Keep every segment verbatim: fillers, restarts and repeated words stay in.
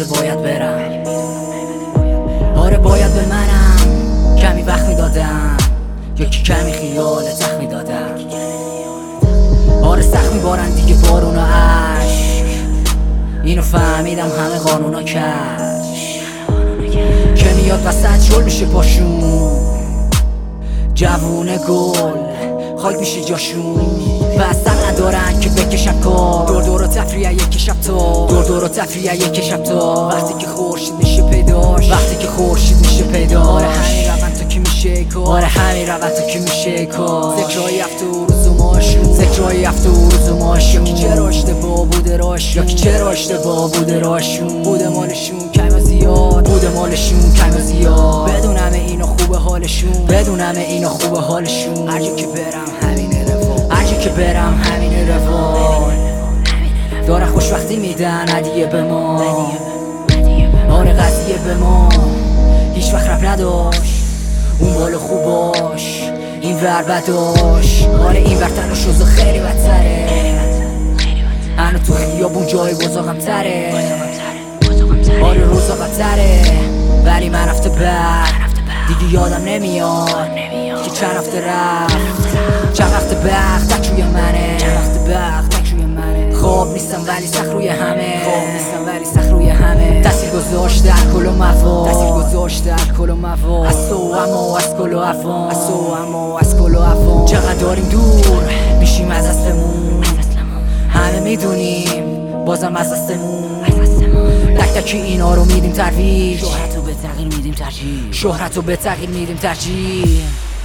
باید برم. آره باید به منم کمی وقت میدادم، یکی کمی خیال تخت میدادم. آره سخت میبارن دیگه بارون و عشق، اینو فهمیدم همه قانونا کش که میاد وسط شل میشه پاشون. جوونه گل خاک میشه جاشون و اصلا ندارن که بکشن کار. دور دور و تفریح یک شب تا دور دور و تفریح یک شب تا وقتی که خورشید میشه پیداش، وقتی که خورشید میشه پیداش. آره همین روند تو که میشه کار، آره همین روند تو که میشه کار. ذکرهای هفته و روز و ماشون، ذکرهای هفته و روز و ماشون. یکی چرا اشتباه بوده راشون، یکی چرا اشتباه بوده راشون. بوده مالشون کم و زیاد، بوده مالشون کم و زیاد. بدون همه اینا خوبه حالشون، بدون همه اینا خوبه حالشون. هر جا که برم همینه روان، هر جا که برم همینه روان. داره خوشبختی میدن هدیه به ما، آره قضیه به ما هیچ وقت رب نداشت. اون بالا خوباش این ور بداش، آره این ور تن و شوزه خیلی بدتره. هنو تو خیابون جای بزاقم تره، آره روزا بدتره. ولی من رفته بر دیگه یادم نمیاد که چند هفته رفت، چند وقت بخت تک روی منه، چند وقت بخت تک روی منه. خواب نیستم ولی سخت روی همه، خواب نیستم ولی سخت روی همه. تاثیر گذاشته الکل و مواد، تاثیر گذاشته الکل و مواد. از تو اما از کل و افان، از تو اما از کل و افان. چقدر داریم دور میشیم از اصلمون، همه میدونیم بازم از اصلمون. تک تک اینا رو میدیم ترویج، شهرت رو به تغییر میدیم ترجیح، شهرت رو به تغییر میدیم ترجیح.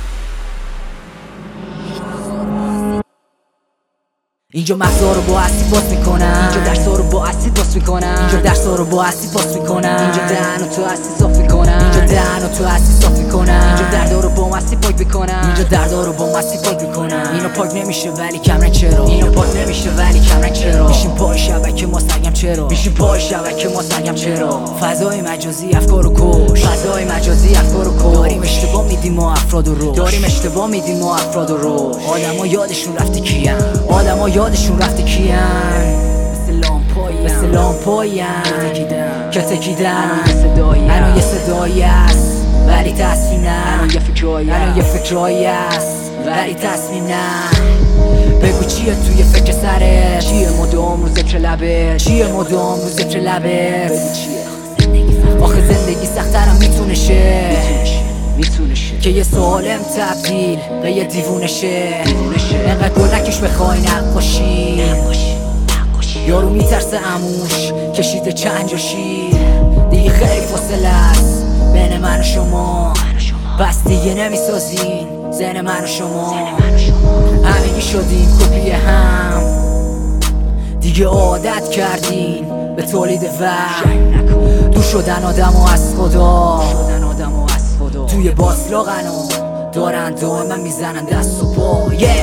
اینجا مغزا رو با اسید باز میکنم، اینجا درسا رو با اسید باز میکنم، اینجا درسا رو با اسید باز میکنم. اینجا دهن و تو اسید صاف میکنم، اینجا دهن و تو اسید صاف میکنم. اینجا دردا رو با مسید پاک میکنم، اینجا دردا رو با مسید پاک میکنم. اینا پاک نمیشه ولی کم رنگ چرا، اینا پاک نمیشه ولی کم رنگ چرا. میشیم پای شبکه ما سرگم چرا، میشیم پای شبکه ما سرگم چرا. فضای مجازی افکار رو کش، فضای مجازی افکار رو کش. داریم اشتباه میدیم ما افراد رو، داریم اشتباه میدیم ما افراد رو. آدما یادشون رفته کیان، آدما یادشون رفته کیان. مثل لامپایم، مثل لامپایم که تکیدن. الان یه صدایی است ولی تصمیم نه، الان یه فکرایی، الان یه فکرایی است ولی تصمیم نه. بگو چیه توی فکر سرت، چیه مدام رو ذکر لبت، چیه مدام رو ذکر لبت. آخه زندگی سخت‌ترم میتونه شه، میتونه شه که یه سالم تبدیل به یه دیوونه شه. انقدر گل نکش بخوای نقاشی، یارو میترسه عموش کشیده چند جاشی. دیگه خیلی فاصله است بین من و شما، بس دیگه نمیسازین ذهن من و شما. همگی شدیم کپی هم، دیگه عادت کردین به تولید وهم. دور شدن آدم و از خدا، توی باسلاقن و دارن دائما میزنن دست و پا.